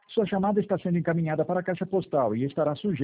Sua chamada está sendo encaminhada para a caixa postal e estará sujeita